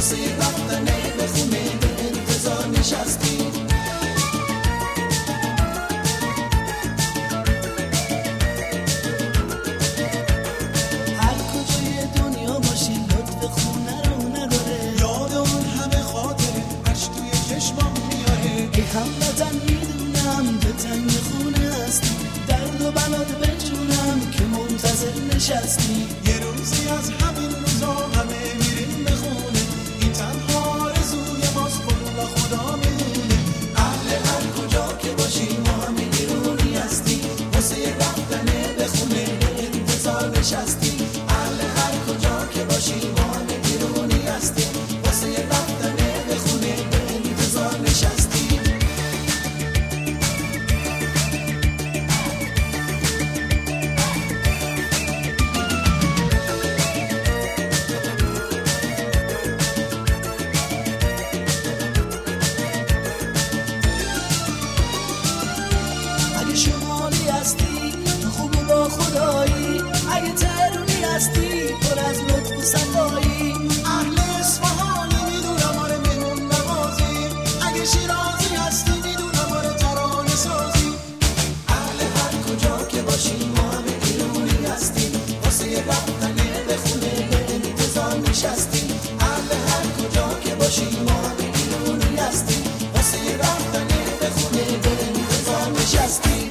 واسه رفتن به خونه به انتظار نشستی. هر کجای دنیا باشی لطف خونه رو نداره، یاد اون همه خاطره اش توی چشمام میاره. ای هموطن میدونم به تنگ خونه هستی، درد و بلات بجونم که منتظر نشستی. یه روزی از همین روزا همه میریم به خونه، این تنها آرزوی ماست والا خدا میدونه. اهل هر کجا که باشی ما همه ایرونی هستی، واسه رفتن به خونه به انتظار نشستی. اهل هر کجا که باشی ما همه ایرونی هستی، واسه رفتن به خونه به انتظار نشستی. اگه شمالی هستی تو خوب و با خدایی، اگه تهرونی هستی پر از لطف و صفایی. اهل اصفهانی میدونم آره مهمون نوازی، اگه شیرازی هستی میدونم آره ترانه سازی. اهل هر کجا که باشی ما همه ایرونی هستی، واسه رفتن به خونه به انتظار نشستی. اهل هر کجا که باشی ما همه ایرونی هستی، واسه رفتن به خونه به انتظار نشستی.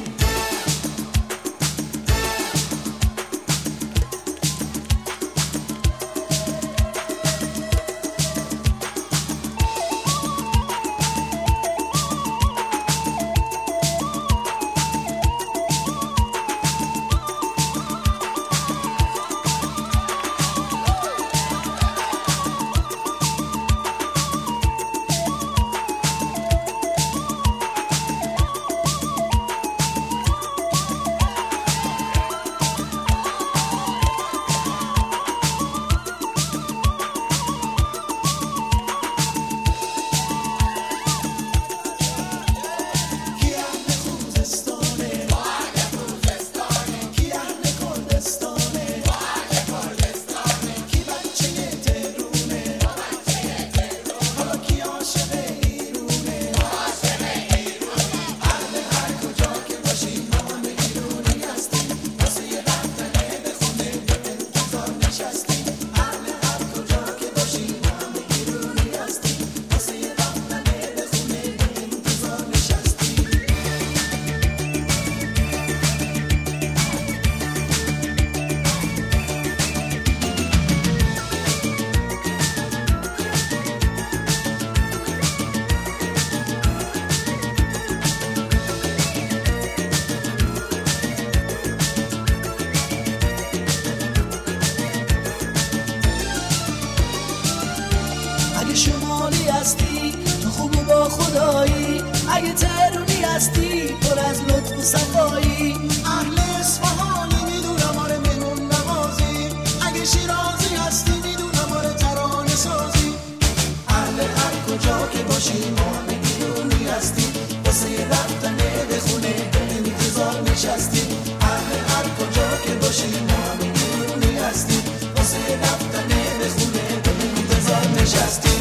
اگه شمالی هستی تو خوب و با خدایی، اگه تهرونی هستی پر از لطف و صفایی. اهل اصفهانی میدونم آره مهمون نوازی، اگه شیرازی هستی میدونم آره ترانه سازی. اهل هر کجا که باشی ما همه ایرونی هستی، واسه رفتن به خونه به انتظار نشستی. اهل هر کجا که باشی ما همه ایرونی هستی، واسه رفتن به خونه به انتظار نشستی.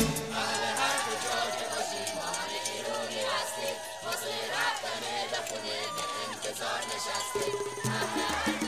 واسه رفتن به خونه به انتظار نشستی.